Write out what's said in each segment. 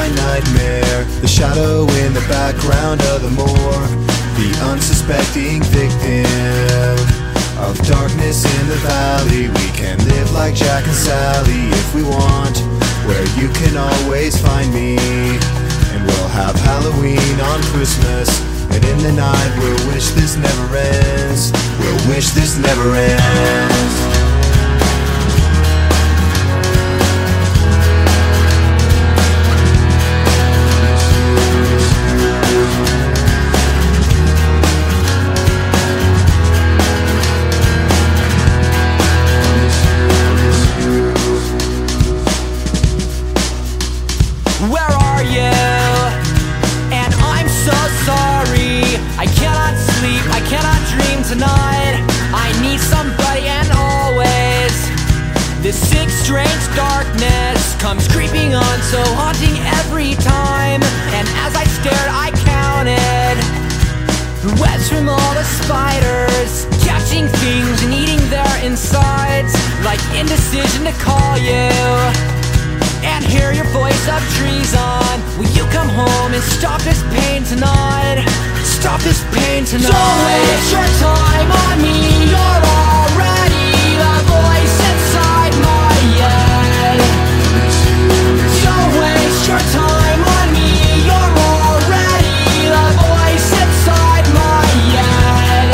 my nightmare, the shadow in the background of the morgue, the unsuspecting victim of darkness in the valley. We can live like Jack and Sally if we want, where you can always find me. And we'll have Halloween on Christmas, and in the night we'll wish this never ends. We'll wish this never ends. Tonight, I need somebody, and always this sick, strange darkness comes creeping on, so haunting every time. And as I stared, I counted the webs from all the spiders, catching things and eating their insides, like indecision to call you and hear your voice of treason. Will you come home and stop this pain tonight? Stop this pain tonight. Don't waste your time on me. You're already the voice inside my head. Don't waste your time on me. You're already the voice inside my head.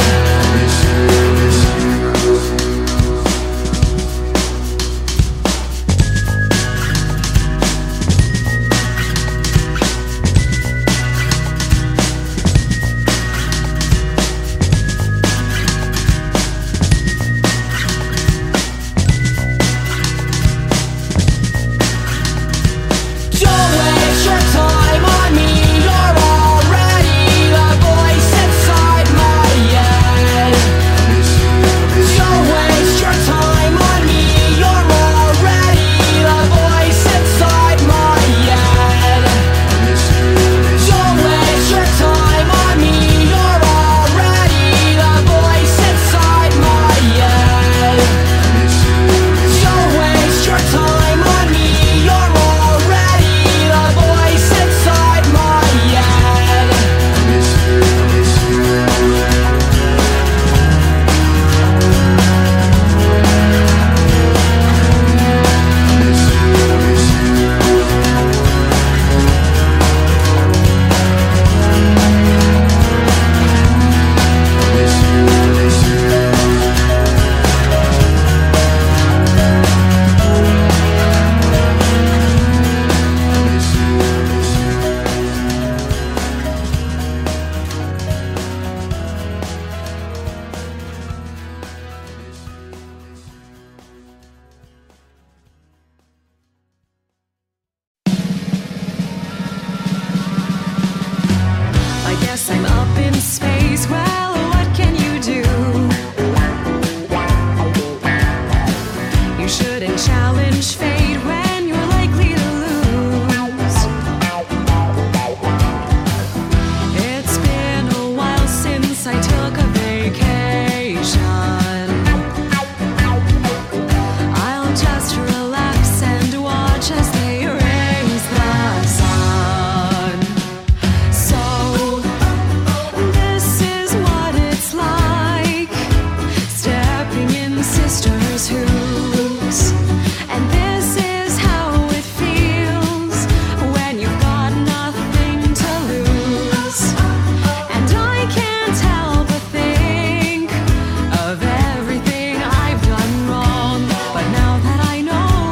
Everything I've done wrong, but now that I know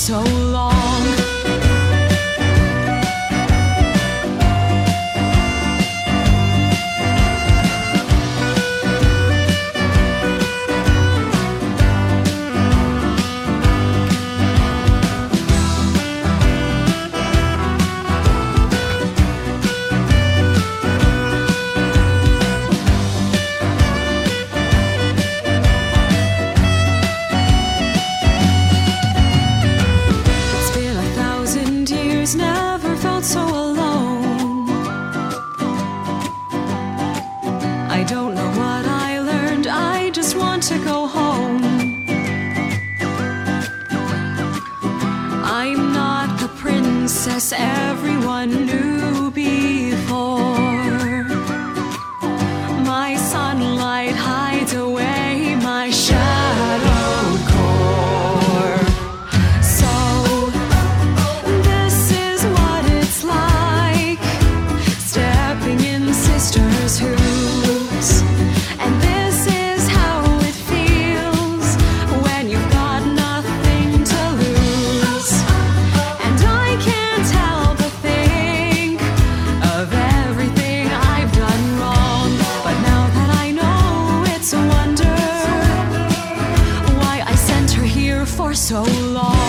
so long. Never felt so alone. I don't know what I learned, I just want to go home. I'm not the princess everyone knew before. My sunlight hides away my shadowed core. Sisters' hoops, and this is how it feels when you've got nothing to lose. And I can't help but think of everything I've done wrong. But now that I know, it's a wonder why I sent her here for so long.